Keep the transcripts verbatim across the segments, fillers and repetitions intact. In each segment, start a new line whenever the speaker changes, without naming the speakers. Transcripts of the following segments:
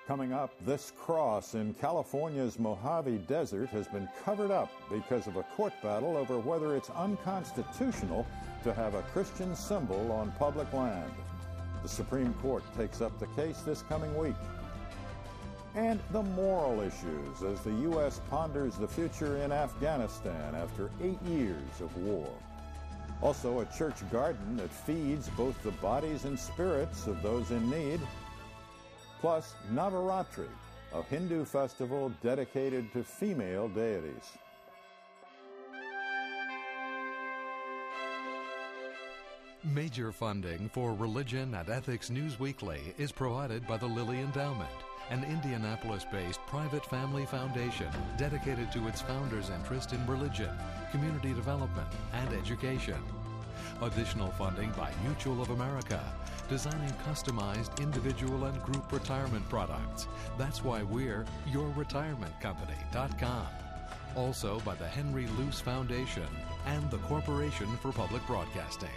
Coming up, this cross in California's Mojave Desert has been covered up because of a court battle over whether it's unconstitutional to have a Christian symbol on public land. The Supreme Court takes up the case this coming week. And the moral issues as the U S ponders the future in Afghanistan after eight years of war. Also, a church garden that feeds both the bodies and spirits of those in need. Plus, Navaratri, a Hindu festival dedicated to female deities.
Major funding for Religion and Ethics News Weekly is provided by the Lilly Endowment, an Indianapolis-based private family foundation dedicated to its founders' interest in religion, community development, and education. Additional funding by Mutual of America, designing customized individual and group retirement products. That's why we're your retirement company dot com. Also by the Henry Luce Foundation and the Corporation for Public Broadcasting.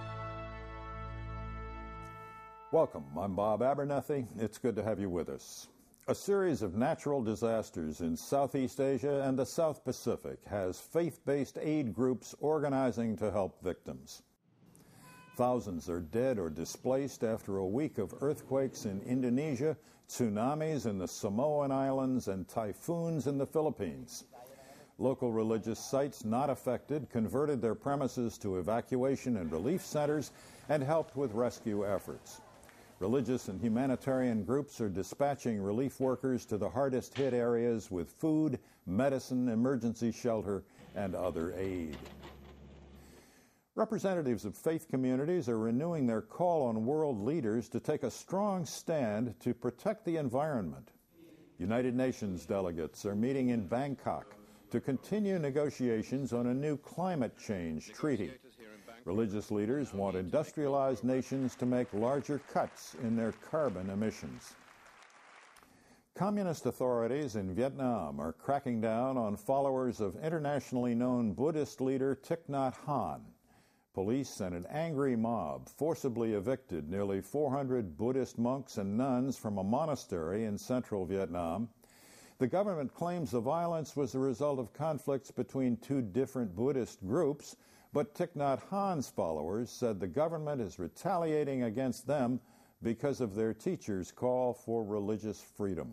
Welcome, I'm Bob Abernethy. It's good to have you with us. A series of natural disasters in Southeast Asia and the South Pacific has faith-based aid groups organizing to help victims. Thousands are dead or displaced after a week of earthquakes in Indonesia, tsunamis in the Samoan Islands, and typhoons in the Philippines. Local religious sites not affected converted their premises to evacuation and relief centers and helped with rescue efforts. Religious and humanitarian groups are dispatching relief workers to the hardest hit areas with food, medicine, emergency shelter, and other aid. Representatives of faith communities are renewing their call on world leaders to take a strong stand to protect the environment. United Nations delegates are meeting in Bangkok to continue negotiations on a new climate change treaty. Religious leaders want industrialized nations to make larger cuts in their carbon emissions. Communist authorities in Vietnam are cracking down on followers of internationally known Buddhist leader Thich Nhat Hanh. Police and an angry mob forcibly evicted nearly four hundred Buddhist monks and nuns from a monastery in central Vietnam. The government claims the violence was the result of conflicts between two different Buddhist groups, but Thich Nhat Hanh's followers said the government is retaliating against them because of their teacher's call for religious freedom.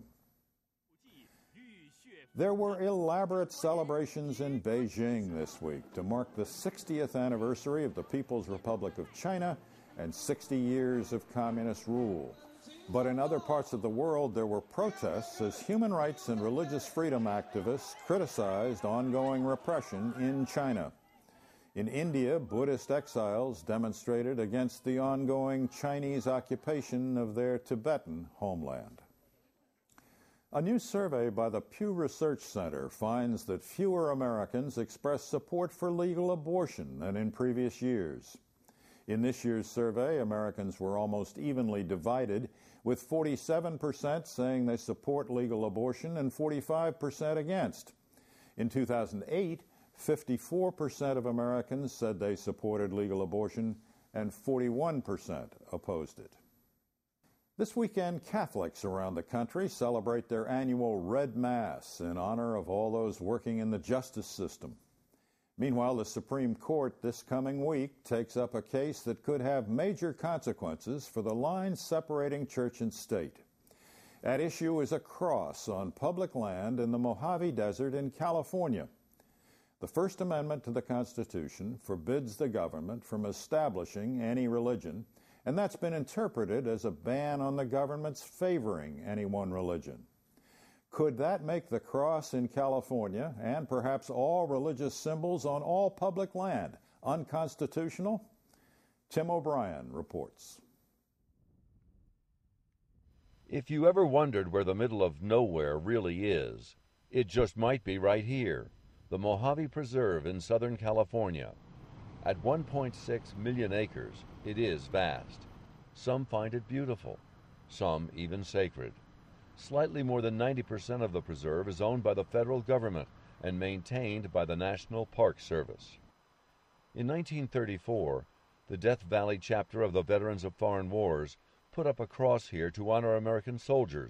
There were elaborate celebrations in Beijing this week to mark the sixtieth anniversary of the People's Republic of China and sixty years of communist rule. But in other parts of the world, there were protests as human rights and religious freedom activists criticized ongoing repression in China. In India, Buddhist exiles demonstrated against the ongoing Chinese occupation of their Tibetan homeland. A new survey by the Pew Research Center finds that fewer Americans express support for legal abortion than in previous years. In this year's survey, Americans were almost evenly divided, with forty-seven percent saying they support legal abortion and forty-five percent against. In two thousand eight, fifty-four percent of Americans said they supported legal abortion and forty-one percent opposed it. This weekend, Catholics around the country celebrate their annual Red Mass in honor of all those working in the justice system. Meanwhile, the Supreme Court this coming week takes up a case that could have major consequences for the line separating church and state. At issue is a cross on public land in the Mojave Desert in California. The First Amendment to the Constitution forbids the government from establishing any religion, and that's been interpreted as a ban on the government's favoring any one religion. Could that make the cross in California, and perhaps all religious symbols on all public land, unconstitutional? Tim O'Brien reports.
If you ever wondered where the middle of nowhere really is, it just might be right here, the Mojave Preserve in Southern California. At one point six million acres, it is vast. Some find it beautiful, some even sacred. Slightly more than ninety percent of the preserve is owned by the federal government and maintained by the National Park Service. In nineteen thirty-four, the Death Valley chapter of the Veterans of Foreign Wars put up a cross here to honor American soldiers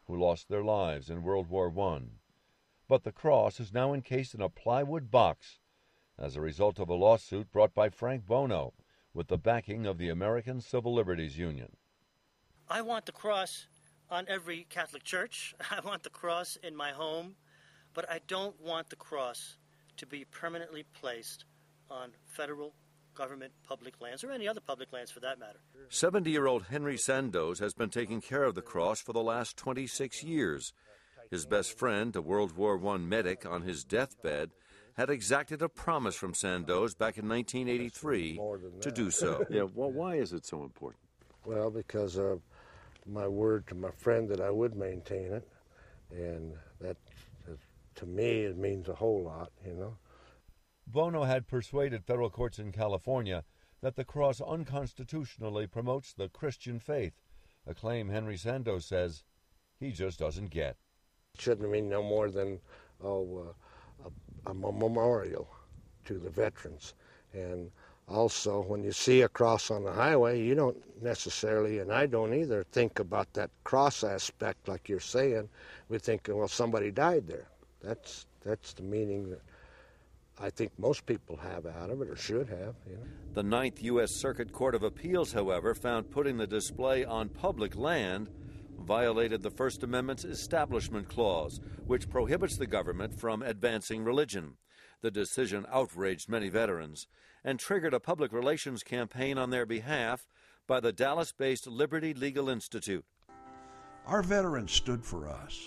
who lost their lives in World War One. But the cross is now encased in a plywood box as a result of a lawsuit brought by Frank Bono with the backing of the American Civil Liberties Union.
I want the cross on every Catholic church. I want the cross in my home, but I don't want the cross to be permanently placed on federal government public lands, or any other public lands for that matter.
seventy-year-old Henry Sandoz has been taking care of the cross for the last twenty-six years. His best friend, a World War One medic on his deathbed, had exacted a promise from Sandoz back in nineteen eighty-three to do so.
Yeah, well, why is it so important?
Well, because of my word to my friend that I would maintain it, and that, to me, it means a whole lot, you know.
Bono had persuaded federal courts in California that the cross unconstitutionally promotes the Christian faith, a claim Henry Sandoz says he just doesn't get.
It shouldn't mean no more than oh, uh, a, a memorial to the veterans. And also, when you see a cross on the highway, you don't necessarily, and I don't either, think about that cross aspect like you're saying. We think, well, somebody died there. That's that's the meaning that I think most people have out of it, or should have. You know?
The Ninth U S Circuit Court of Appeals, however, found putting the display on public land violated the First Amendment's Establishment Clause, which prohibits the government from advancing religion. The decision outraged many veterans and triggered a public relations campaign on their behalf by the Dallas-based Liberty Legal Institute.
Our veterans stood for us.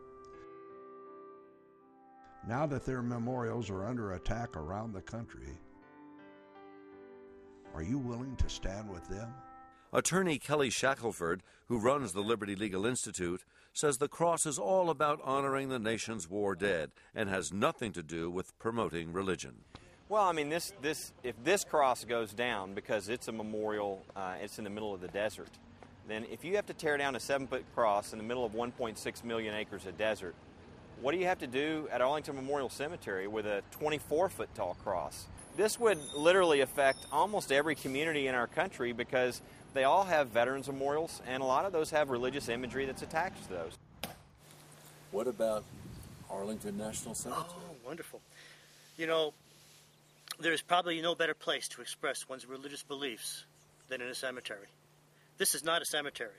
Now that their memorials are under attack around the country, are you willing to stand with them?
Attorney Kelly Shackelford, who runs the Liberty Legal Institute, says the cross is all about honoring the nation's war dead and has nothing to do with promoting religion.
Well, I mean, this, this, if this cross goes down because it's a memorial, uh, it's in the middle of the desert, then if you have to tear down a seven-foot cross in the middle of one point six million acres of desert, what do you have to do at Arlington Memorial Cemetery with a twenty-four foot tall cross? This would literally affect almost every community in our country because they all have veterans memorials, and a lot of those have religious imagery that's attached to those.
What about Arlington National Cemetery?
Oh, wonderful. You know, there is probably no better place to express one's religious beliefs than in a cemetery. This is not a cemetery.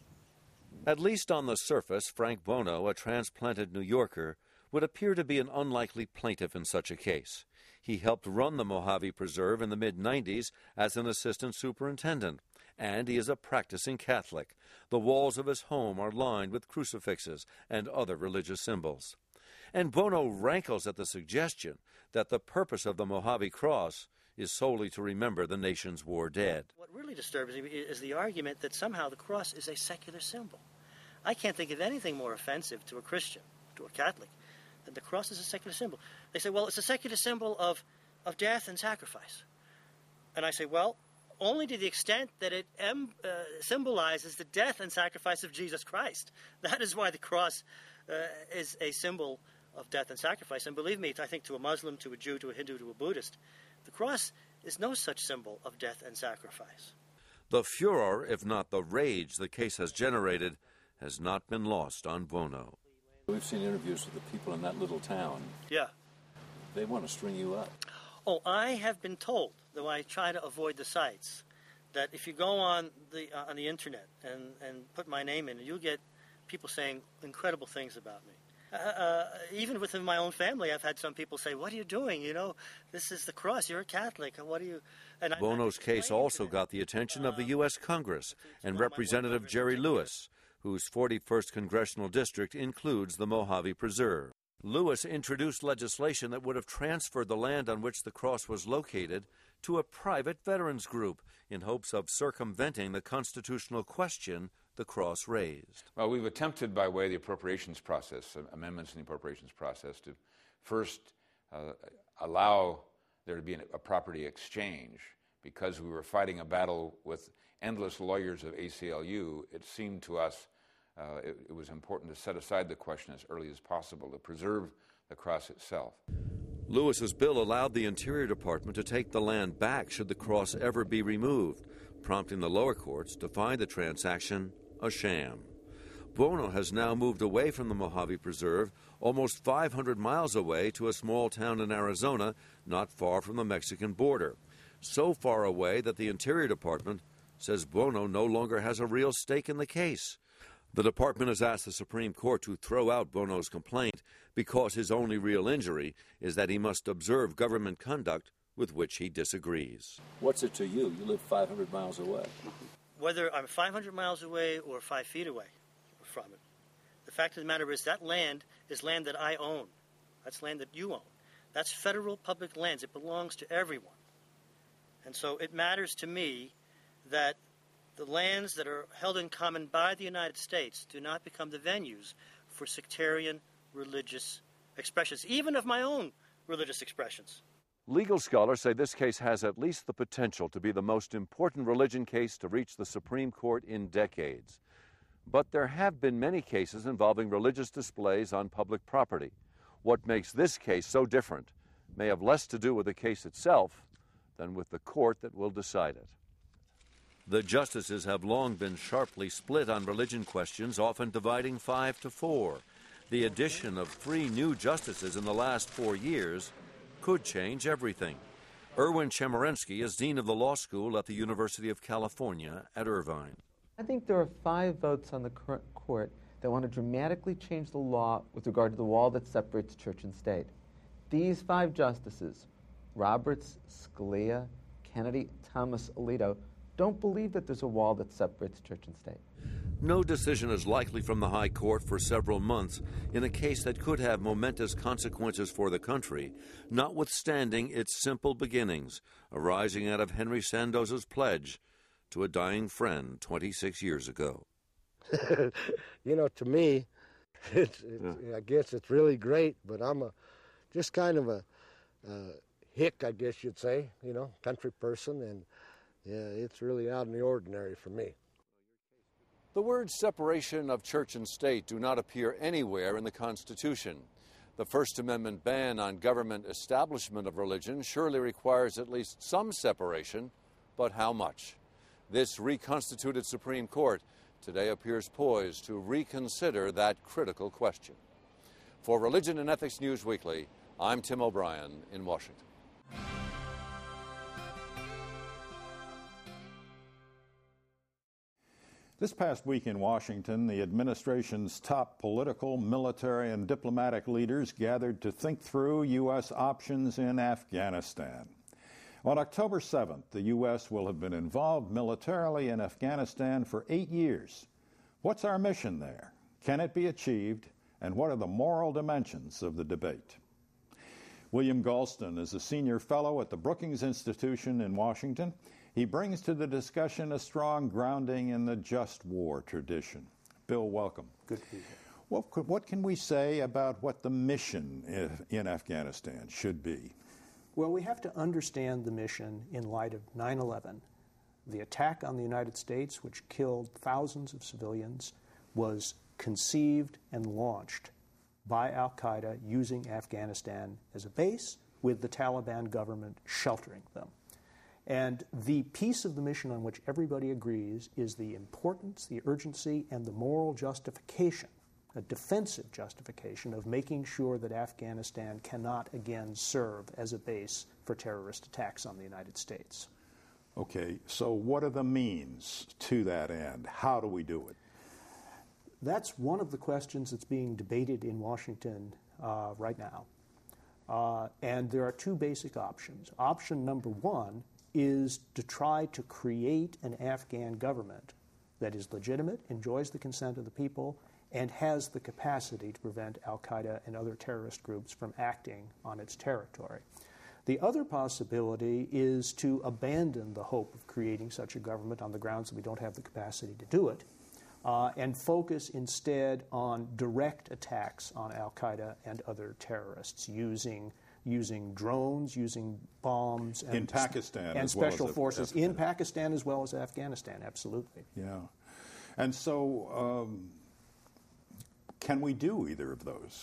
At least on the surface, Frank Bono, a transplanted New Yorker, would appear to be an unlikely plaintiff in such a case. He helped run the Mojave Preserve in the mid nineties as an assistant superintendent, and he is a practicing Catholic. The walls of his home are lined with crucifixes and other religious symbols. And Bono rankles at the suggestion that the purpose of the Mojave Cross is solely to remember the nation's war dead.
What really disturbs me is the argument that somehow the cross is a secular symbol. I can't think of anything more offensive to a Christian, to a Catholic, than the cross is a secular symbol. They say, well, it's a secular symbol of, of death and sacrifice. And I say, well, only to the extent that it em, uh, symbolizes the death and sacrifice of Jesus Christ. That is why the cross uh, is a symbol of death and sacrifice. And believe me, I think to a Muslim, to a Jew, to a Hindu, to a Buddhist, the cross is no such symbol of death and sacrifice.
The furor, if not the rage the case has generated, has not been lost on Bono.
We've seen interviews with the people in that little town.
Yeah.
They want to string you up.
Oh, I have been told, though I try to avoid the sites, that if you go on the uh, on the internet and, and put my name in, you'll get people saying incredible things about me. Uh, uh, even within my own family, I've had some people say, what are you doing? You know, this is the cross. You're a Catholic. What are you... And
Bono's case also got the attention of the U S Congress and Representative Jerry Lewis, whose forty-first congressional district includes the Mojave Preserve. Lewis introduced legislation that would have transferred the land on which the cross was located to a private veterans group in hopes of circumventing the constitutional question the cross raised.
Well, we've attempted by way of the appropriations process, amendments in the appropriations process, to first uh, allow there to be a property exchange. Because we were fighting a battle with endless lawyers of A C L U, it seemed to us uh, it, it was important to set aside the question as early as possible to preserve the cross itself.
Lewis's bill allowed the Interior Department to take the land back should the cross ever be removed, prompting the lower courts to find the transaction a sham. Buono has now moved away from the Mojave Preserve, almost five hundred miles away to a small town in Arizona, not far from the Mexican border. So far away that the Interior Department says Buono no longer has a real stake in the case. The department has asked the Supreme Court to throw out Buono's complaint because his only real injury is that he must observe government conduct with which he disagrees.
What's it to you? You live five hundred miles away.
Whether I'm five hundred miles away or five feet away from it, the fact of the matter is that land is land that I own. That's land that you own. That's federal public lands. It belongs to everyone. And so it matters to me that the lands that are held in common by the United States do not become the venues for sectarian religious expressions, even of my own religious expressions.
Legal scholars say this case has at least the potential to be the most important religion case to reach the Supreme Court in decades. But there have been many cases involving religious displays on public property. What makes this case so different may have less to do with the case itself than with the court that will decide it. The justices have long been sharply split on religion questions, often dividing five to four. The addition of three new justices in the last four years could change everything. Erwin Chemerinsky is dean of the law school at the University of California at Irvine.
I think there are five votes on the current court that want to dramatically change the law with regard to the wall that separates church and state. These five justices, Roberts, Scalia, Kennedy, Thomas Alito, don't believe that there's a wall that separates church and state.
No decision is likely from the High Court for several months in a case that could have momentous consequences for the country, notwithstanding its simple beginnings, arising out of Henry Sandoz's pledge to a dying friend twenty-six years ago.
You know, to me, it's, it's, yeah. I guess it's really great, but I'm a just kind of a uh, hick, I guess you'd say, you know, country person, and yeah, it's really out in the ordinary for me.
The words separation of church and state do not appear anywhere in the Constitution. The First Amendment ban on government establishment of religion surely requires at least some separation, but how much? This reconstituted Supreme Court today appears poised to reconsider that critical question. For Religion and Ethics News Weekly, I'm Tim O'Brien in Washington.
This past week in Washington, the administration's top political, military, and diplomatic leaders gathered to think through U S options in Afghanistan. On October seventh, the U S will have been involved militarily in Afghanistan for eight years. What's our mission there? Can it be achieved? And what are the moral dimensions of the debate? William Galston is a senior fellow at the Brookings Institution in Washington. He brings to the discussion a strong grounding in the just war tradition. Bill, welcome.
Good to be here.
What, could, what can we say about what the mission in Afghanistan should be?
Well, we have to understand the mission in light of nine eleven. The attack on the United States, which killed thousands of civilians, was conceived and launched by al-Qaeda using Afghanistan as a base, with the Taliban government sheltering them. And the piece of the mission on which everybody agrees is the importance, the urgency, and the moral justification, a defensive justification of making sure that Afghanistan cannot again serve as a base for terrorist attacks on the United States.
Okay, so what are the means to that end? How do we do it?
That's one of the questions that's being debated in Washington uh, right now. Uh, and there are two basic options. Option number one is to try to create an Afghan government that is legitimate, enjoys the consent of the people, and has the capacity to prevent al-Qaeda and other terrorist groups from acting on its territory. The other possibility is to abandon the hope of creating such a government on the grounds that we don't have the capacity to do it, uh, and focus instead on direct attacks on al-Qaeda and other terrorists using using drones, using bombs, and,
in Pakistan
and
as
special
well as
forces in Pakistan as well as Afghanistan. Absolutely.
Yeah, and so um, can we do either of those?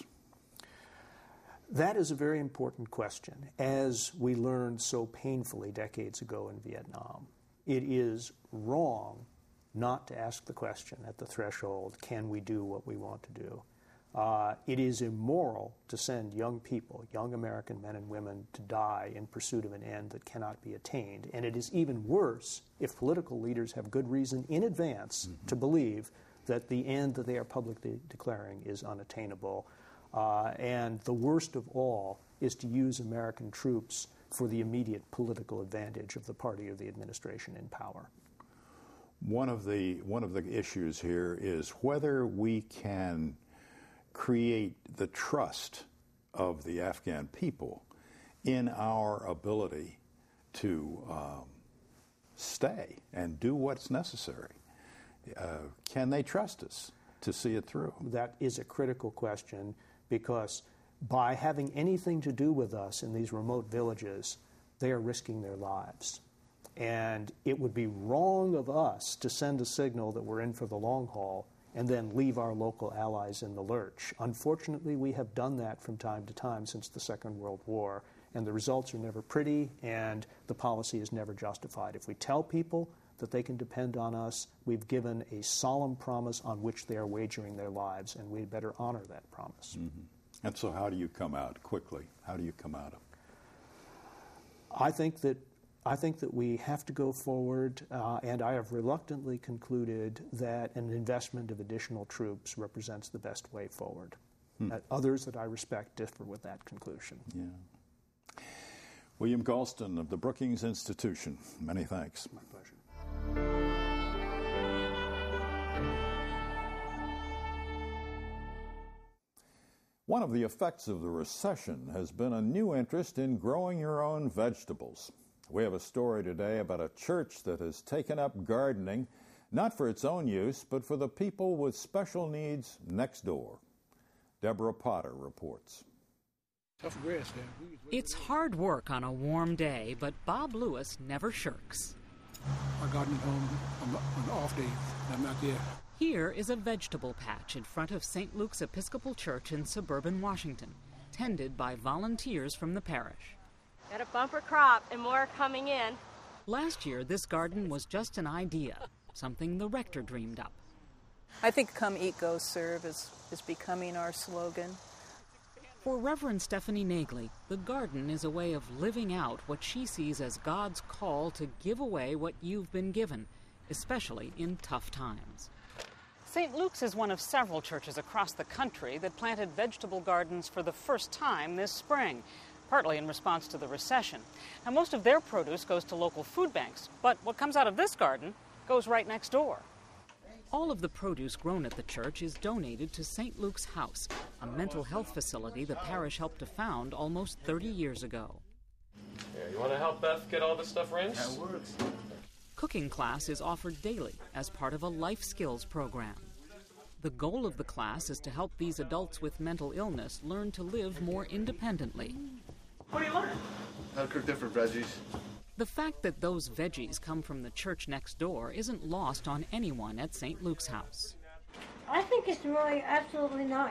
That is a very important question, as we learned so painfully decades ago in Vietnam. It is wrong not to ask the question at the threshold, can we do what we want to do? Uh, it is immoral to send young people, young American men and women, to die in pursuit of an end that cannot be attained. And it is even worse if political leaders have good reason in advance mm-hmm. to believe that the end that they are publicly declaring is unattainable. Uh, and the worst of all is to use American troops for the immediate political advantage of the party or the administration in power.
One of the, one of the issues here is whether we can create the trust of the Afghan people in our ability to um, stay and do what's necessary. Uh, can they trust us to see it through?
That is a critical question, because by having anything to do with us in these remote villages, they are risking their lives. And it would be wrong of us to send a signal that we're in for the long haul and then leave our local allies in the lurch. Unfortunately, we have done that from time to time since the Second World War, and the results are never pretty, and the policy is never justified. If we tell people that they can depend on us, we've given a solemn promise on which they are wagering their lives, and we'd better honor that promise.
Mm-hmm. And so how do you come out quickly? How do you come out of it?
I think that I think that we have to go forward, uh, and I have reluctantly concluded that an investment of additional troops represents the best way forward. Hmm. Uh, others that I respect differ with that conclusion.
Yeah. William Galston of the Brookings Institution, many thanks.
My pleasure.
One of the effects of the recession has been a new interest in growing your own vegetables. We have a story today about a church that has taken up gardening, not for its own use, but for the people with special needs next door. Deborah Potter reports.
It's hard work on a warm day, but Bob Lewis never shirks.
I garden at home on, on off days. I'm not there.
Here is a vegetable patch in front of Saint Luke's Episcopal Church in suburban Washington, tended by volunteers from the parish.
Got a bumper crop and more coming in.
Last year, this garden was just an idea, something the rector dreamed up.
I think come eat, go serve is, is becoming our slogan.
For Reverend Stephanie Nagley, the garden is a way of living out what she sees as God's call to give away what you've been given, especially in tough times. Saint Luke's is one of several churches across the country that planted vegetable gardens for the first time this spring, partly in response to the recession. Now, most of their produce goes to local food banks, but what comes out of this garden goes right next door. All of the produce grown at the church is donated to Saint Luke's House, a mental health facility the parish helped to found almost thirty years ago.
Yeah, you want to help Beth get all this stuff rinsed?
That works.
Cooking class is offered daily as part of a life skills program. The goal of the class is to help these adults with mental illness learn to live more independently.
What do you learn? How to cook different veggies.
The fact that those veggies come from the church next door isn't lost on anyone at Saint Luke's House.
I think it's really absolutely nice.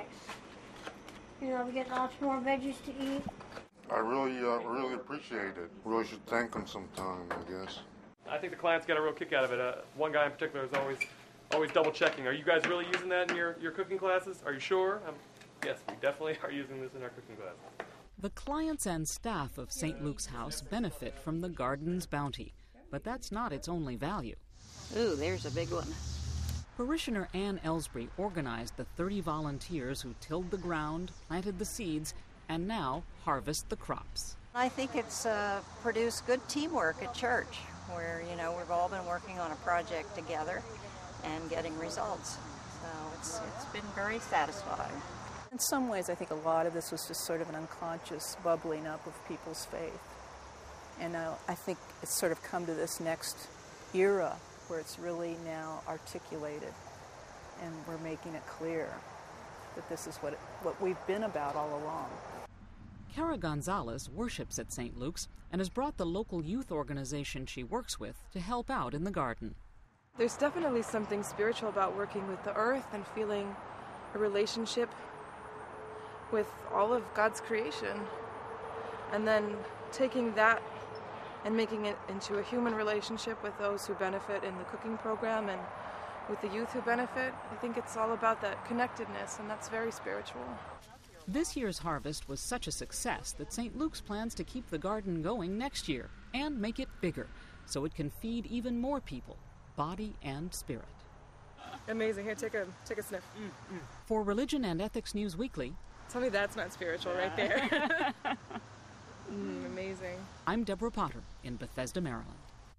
You know, we get lots more veggies to eat.
I really, uh, really appreciate it. Really should thank them sometime, I guess.
I think the clients get a real kick out of it. Uh, one guy in particular is always, always double checking. Are you guys really using that in your, your cooking classes? Are you sure? Um, yes, we definitely are using this in our cooking classes.
The clients and staff of Saint Luke's House benefit from the garden's bounty, but that's not its only value.
Ooh, there's a big one.
Parishioner Ann Ellsbury organized the thirty volunteers who tilled the ground, planted the seeds, and now harvest the crops.
I think it's uh, produced good teamwork at church, where, you know, we've all been working on a project together and getting results. So it's it's been very satisfying.
In some ways, I think a lot of this was just sort of an unconscious bubbling up of people's faith. And uh, I think it's sort of come to this next era where it's really now articulated and we're making it clear that this is what, it, what we've been about all along.
Cara Gonzalez worships at Saint Luke's and has brought the local youth organization she works with to help out in the garden.
There's definitely something spiritual about working with the earth and feeling a relationship with all of God's creation, and then taking that and making it into a human relationship with those who benefit in the cooking program, and with the youth who benefit. I think it's all about that connectedness, and that's very spiritual.
This year's harvest was such a success that Saint Luke's plans to keep the garden going next year and make it bigger so it can feed even more people, body and spirit.
Amazing. Here, take a take a sniff. Mm, mm.
For Religion and Ethics News Weekly,
tell me that's not spiritual right there. mm, amazing.
I'm Deborah Potter in Bethesda, Maryland.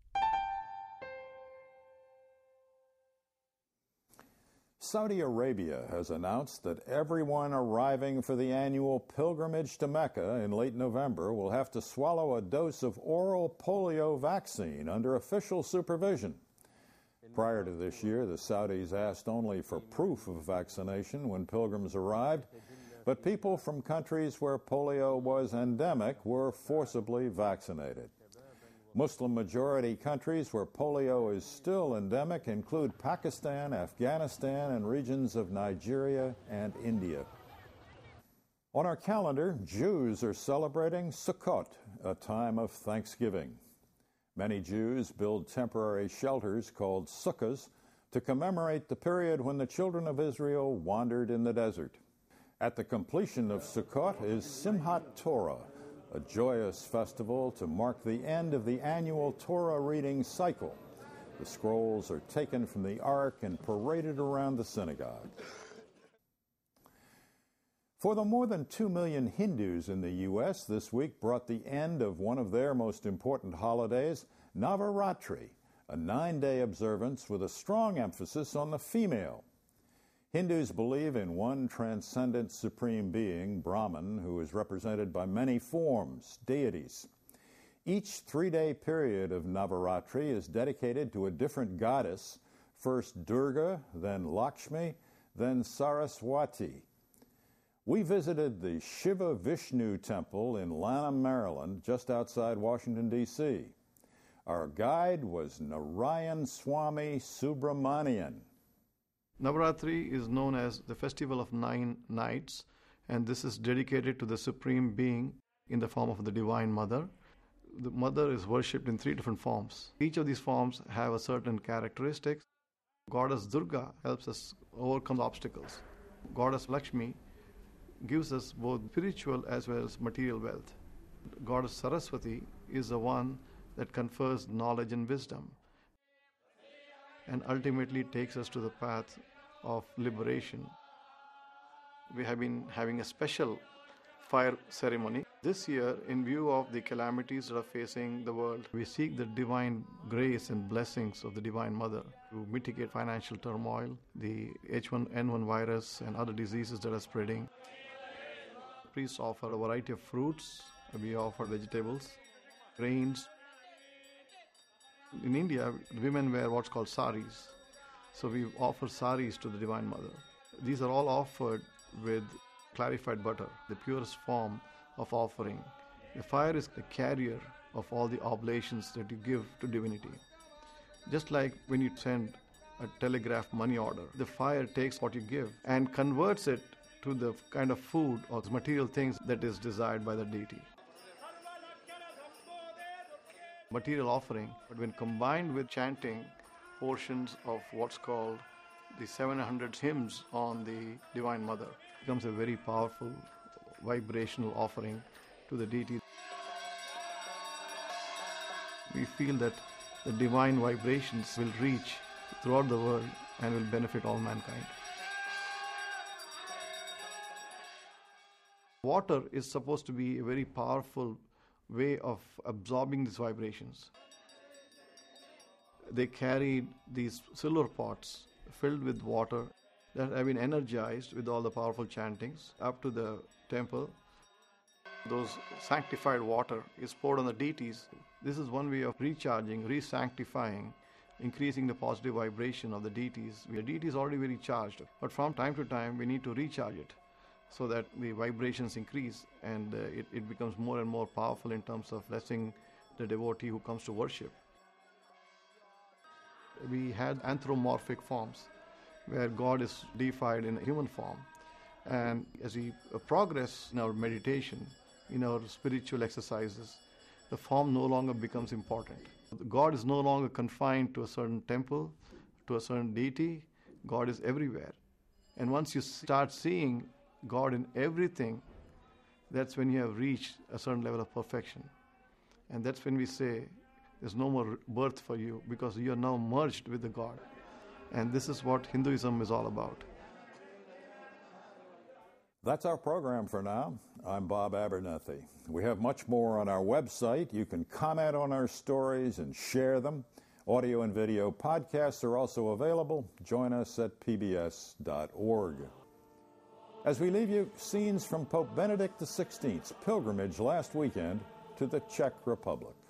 Saudi Arabia has announced that everyone arriving for the annual pilgrimage to Mecca in late November will have to swallow a dose of oral polio vaccine under official supervision. Prior to this year, the Saudis asked only for proof of vaccination when pilgrims arrived, but people from countries where polio was endemic were forcibly vaccinated. Muslim-majority countries where polio is still endemic include Pakistan, Afghanistan, and regions of Nigeria and India. On our calendar, Jews are celebrating Sukkot, a time of Thanksgiving. Many Jews build temporary shelters called sukkahs to commemorate the period when the children of Israel wandered in the desert. At the completion of Sukkot is Simchat Torah, a joyous festival to mark the end of the annual Torah reading cycle. The scrolls are taken from the Ark and paraded around the synagogue. For the more than two million Hindus in the U S, this week brought the end of one of their most important holidays, Navaratri, a nine-day observance with a strong emphasis on the female. Hindus believe in one transcendent supreme being, Brahman, who is represented by many forms, deities. Each three-day period of Navaratri is dedicated to a different goddess, first Durga, then Lakshmi, then Saraswati. We visited the Shiva Vishnu Temple in Lanham, Maryland, just outside Washington, D C Our guide was Narayan Swami Subramanian.
Navaratri is known as the Festival of Nine Nights, and this is dedicated to the Supreme Being in the form of the Divine Mother. The Mother is worshipped in three different forms. Each of these forms have a certain characteristics. Goddess Durga helps us overcome obstacles. Goddess Lakshmi gives us both spiritual as well as material wealth. Goddess Saraswati is the one that confers knowledge and wisdom, and ultimately takes us to the path of liberation. We have been having a special fire ceremony. This year, in view of the calamities that are facing the world, we seek the divine grace and blessings of the Divine Mother to mitigate financial turmoil, the H one N one virus and other diseases that are spreading. Priests offer a variety of fruits. We offer vegetables, grains. In India, women wear what's called saris. So we offer saris to the Divine Mother. These are all offered with clarified butter, the purest form of offering. The fire is the carrier of all the oblations that you give to divinity. Just like when you send a telegraph money order, the fire takes what you give and converts it to the kind of food or material things that is desired by the deity. Material offering, but when combined with chanting portions of what's called the seven hundred hymns on the Divine Mother, it becomes a very powerful vibrational offering to the deity. We feel that the divine vibrations will reach throughout the world and will benefit all mankind. Water is supposed to be a very powerful way of absorbing these vibrations. They carried these silver pots filled with water that have been energized with all the powerful chantings up to the temple. Those sanctified water is poured on the deities. This is one way of recharging, re-sanctifying, increasing the positive vibration of the deities. The deity is already very charged, but from time to time we need to recharge it so that the vibrations increase and uh, it, it becomes more and more powerful in terms of blessing the devotee who comes to worship. We had anthropomorphic forms where God is deified in a human form, and as we progress in our meditation, in our spiritual exercises, the form no longer becomes important. God is no longer confined to a certain temple, to a certain deity, God is everywhere. And once you start seeing God in everything, that's when you have reached a certain level of perfection. And that's when we say there's no more birth for you, because you are now merged with the God. And this is what Hinduism is all about.
That's our program for now. I'm Bob Abernethy. We have much more on our website. You can comment on our stories and share them. Audio and video podcasts are also available. Join us at p b s dot org. As we leave you, scenes from Pope Benedict the sixteenth's pilgrimage last weekend to the Czech Republic.